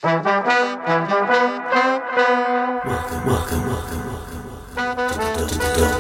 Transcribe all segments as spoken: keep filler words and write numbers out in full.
Welcome, welcome, welcome, welcome, welcome to the Dope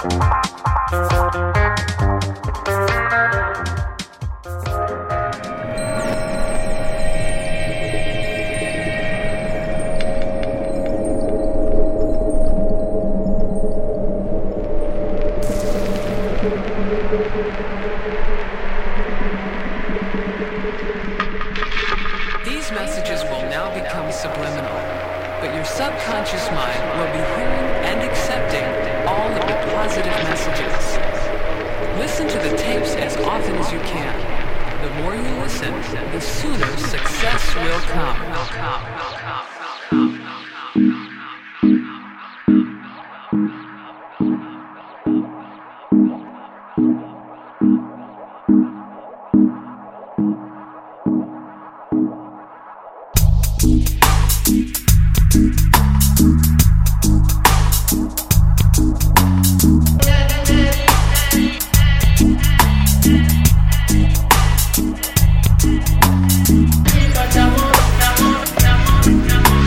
These messages will now become subliminal, but your subconscious mind will be hearing and accepting all of the positive messages. Listen to the tapes as often as you can. The more you listen, the sooner success will come. Will come. Will come. Will come. Amor, amor, amor, amor.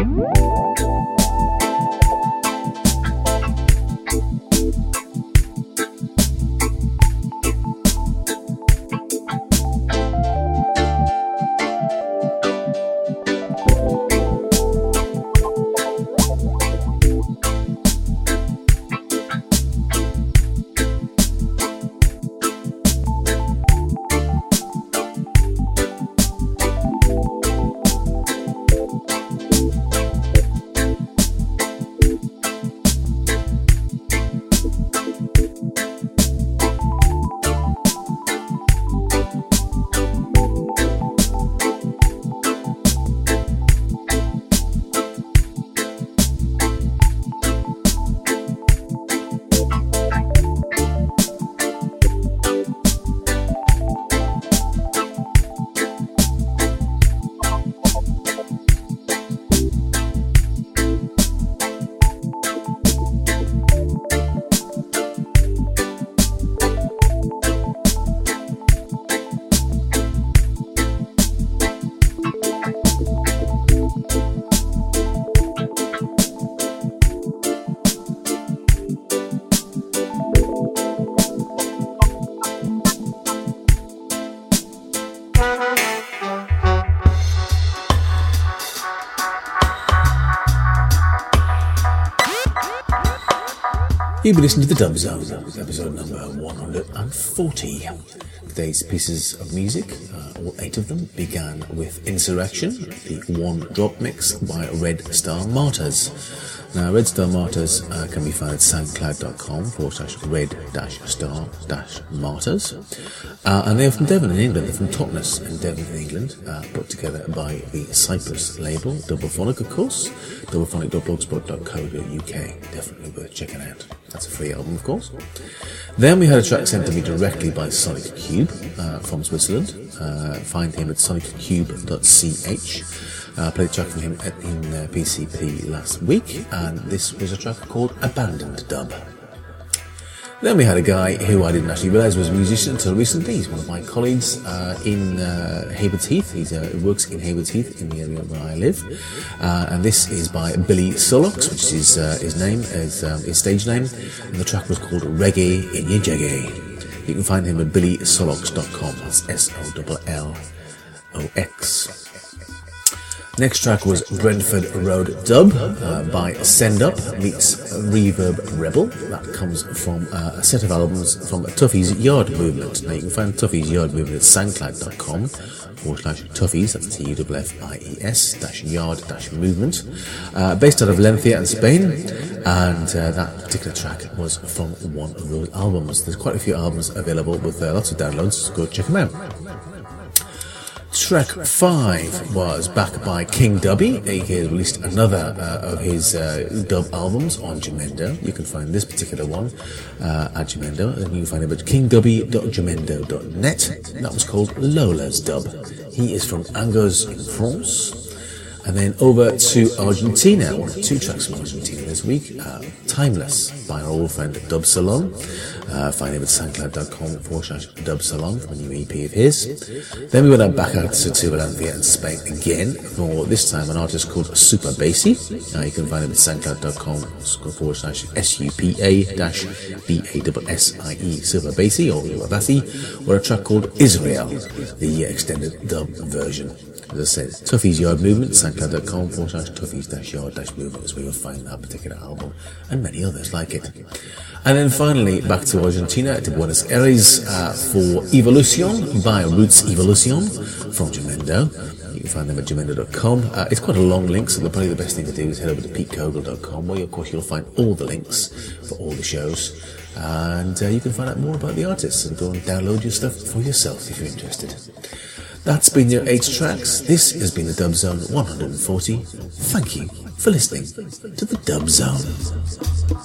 You've been listening to the Dub Zone, episode number one hundred forty. Today's pieces of music, uh, all eight of them, began with Insurrection, the one drop mix by Red Star Martyrs. Now, Red Star Martyrs uh, can be found at soundcloud.com forward slash red dash star dash martyrs. Uh, and they're from Devon in England. They're from Totnes in Devon in England, uh, put together by the Cypress label, Doublephonic, of course, doublephonic dot blogspot dot co dot uk. Definitely worth checking out. That's a free album, of course. Then we had a track sent to me directly by Sonic Cube uh, from Switzerland. Uh, find him at sonic cube dot c h. I uh, played a track from him at, in uh, P C P last week, and this was a track called Abandoned Dub. Then we had a guy who I didn't actually realise was a musician until recently. He's one of my colleagues uh, in uh, Haywards Heath. He uh, works in Haywards Heath in the area where I live. Uh, and this is by Billy Solox, which is uh, his name, his, um, his stage name. And the track was called Reggae in Your Jaggy. You can find him at billy solox dot com. That's S O L L O X. Next track was Brentford Road Dub uh, by Send Up meets Reverb Rebel. That comes from uh, a set of albums from Tuffy's Yard Movement. Now you can find Tuffy's Yard Movement at soundcloud.com forward slash Tuffy's, that's T U F F I E S dash yard dash movement. Uh, based out of Valencia in Spain, and uh, that particular track was from one of those albums. There's quite a few albums available with uh, lots of downloads, so go check them out. Track five was back by King Dubby. He released another uh, of his uh, dub albums on Jamendo. You can find this particular one uh, at Jamendo, and you can find it at king dubby dot jamendo dot net. That was called Lola's Dub. He is from Angers in France. And then over to Argentina. One of two tracks from Argentina this week. Uh, Timeless by our old friend Dub Salon. Uh, find him at soundcloud.com forward slash Dub Salon from a new E P of his. Then we went back out to, to Valencia and Spain again for this time an artist called Super Bassy. Uh, you can find him at soundcloud.com forward slash S U P A dash B A S S I E Super Bassy or Super Bassy, or a track called Israel, the extended dub version. As I said, Tuffy's Yard Movement, soundcloud.com forward slash Tuffy's dash yard dash movement is where you'll find that particular album and many others like it. And then finally, back to Argentina, to Buenos Aires uh, for Evolucion by Roots Evolucion from Jamendo. You can find them at jamendo dot com. Uh, it's quite a long link, so probably the best thing to do is head over to pete kogel dot com, where of course you'll find all the links for all the shows. And uh, you can find out more about the artists and go and download your stuff for yourself if you're interested. That's been your eight tracks. This has been the Dub Zone one hundred forty. Thank you for listening to the Dub Zone.